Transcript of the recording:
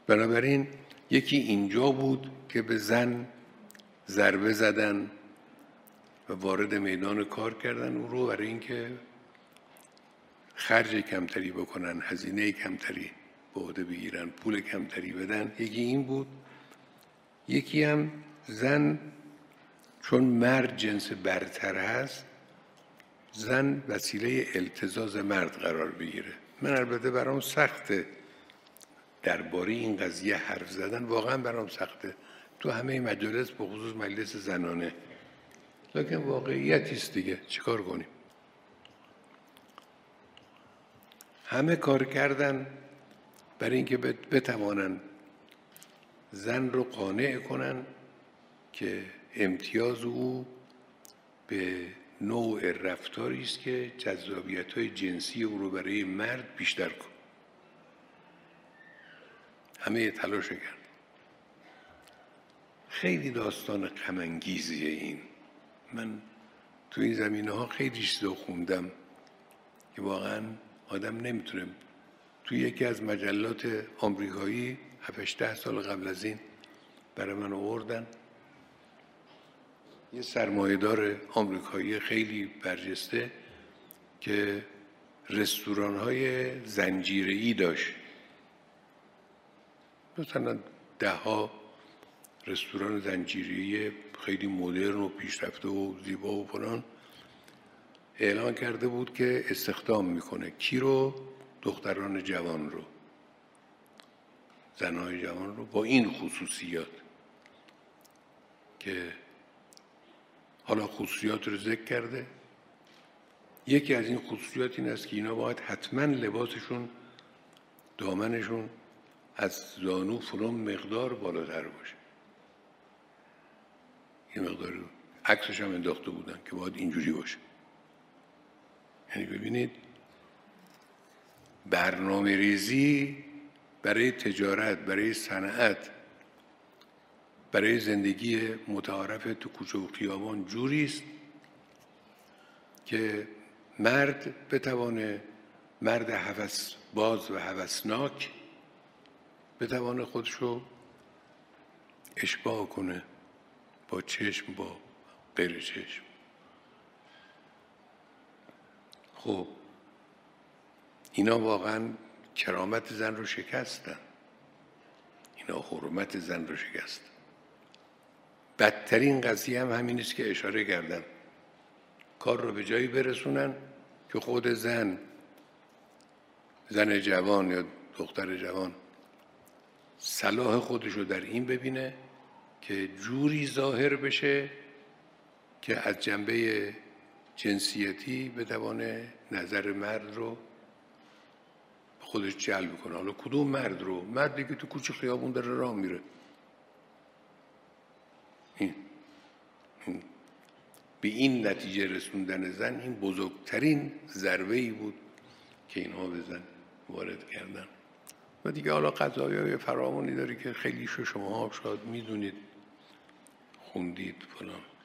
بنابراین یکی اینجا بود که به زن ضربه زدن و وارد میدان کار کردن او رو برای اینکه خرج کمتری بکنن، هزینه کمتری به عهده بگیرن، پول کمتری بدن. یکی این بود. یکی هم زن چون مرد جنس برتر هست، زن وسیله التزاز مرد قرار بگیره. من البته برام سخته درباره این قضیه حرف زدن، واقعا برام سخته تو همه مجالس، به خصوص مجلس زنانه، لکن واقعیتی است دیگه، چیکار کنیم؟ همه کار کردن برای اینکه بتوانن زن رو قانع کنن که امتیاز او به نوع رفتاری است که جذابیت‌های جنسی او رو برای مرد بیشتر کن. همه تلاش کرد. خیلی داستان غم انگیزیه این. من تو این زمینه‌ها خیلی چیزا خوندم که واقعا آدم نمیتونه. تو یکی از مجلات آمریکایی 7-8 سال قبل از این برای من آوردن، یه سرمایه‌دار آمریکایی خیلی برجسته که رستوران‌های زنجیره‌ای داشت، مثلا 10 رستوران زنجیره‌ای خیلی مدرن و پیشرفته و زیبا و فلان. اعلان کرده بود که استخدام میکنه. کی رو؟ دختران جوان رو، زنهای جوان رو با این خصوصیات، که حالا خصوصیات رو ذکر کرده. یکی از این خصوصیات این است که اینا باید حتما لباسشون، دامنشون از زانو فرم مقدار بالاتر باشه. این مقدار رو عکسش هم انداخته بودن که باید اینجوری باشه. یعنی ببینید برنامه ریزی برای تجارت، برای صنعت، برای زندگی متعارف تو کوچه و خیابان جوری است که مرد بتوانه، مرد هوس باز و هوسناک بتوانه خودشو اشباع کنه با چشم، با غیر چشم. خب اینا واقعا کرامت زن رو شکستن، اینا حرمت زن رو شکستن. بدترین قضیه هم همین است که اشاره کردم، کار رو به جایی برسونن که خود زن جوان یا دختر جوان صلاح خودش رو در این ببینه که جوری ظاهر بشه که از جنبه جنسیتی بتوانه نظر مرد رو خودش جلب کنه. حالا کدوم مرد رو؟ مردی که تو کوچه خیابون داره راه میره. به این نتیجه رسوندن زن، این بزرگترین ضربه‌ای بود که اینها به زن وارد کردن. و دیگه حالا قضایای فراوانی داره که خیلی شماها شاید میدونید، خوندید فلان.